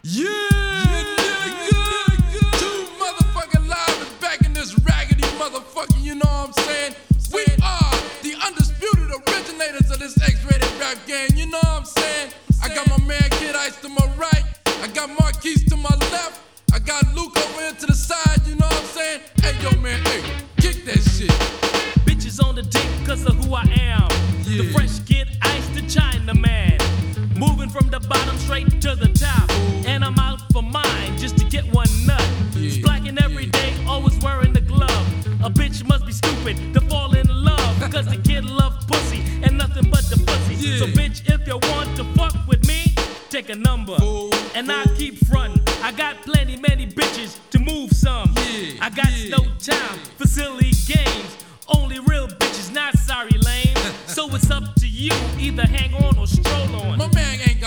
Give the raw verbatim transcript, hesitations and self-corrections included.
Yeah, yeah, good. Two motherfucking live is back in this raggedy motherfucker, you know what I'm saying? We are the undisputed originators of this X-rated rap game, you know what I'm saying? I got my man Kid Ice to my right, I got Marquise to my left, I got Luke over here to the side, you know what I'm saying? Hey yo man, hey, kick that shit. Bitches on the dick cause of who I am. Yeah. The fresh Kid Ice, the China man. Moving from the bottom straight to the top. And I'm out for mine just to get one nut. Yeah. Splacking every day, always wearing the glove. A bitch must be stupid to fall in love. Cause the kid loves pussy and nothing but the pussy. Yeah. So bitch, if you want to fuck with me, take a number. Fool, and fool. I keep frontin'. I got plenty, many bitches to move some. Yeah, I got yeah, no time for silly games. Only real bitches, not sorry lame. So it's up to you, either hang on or stroll on. My man ain't got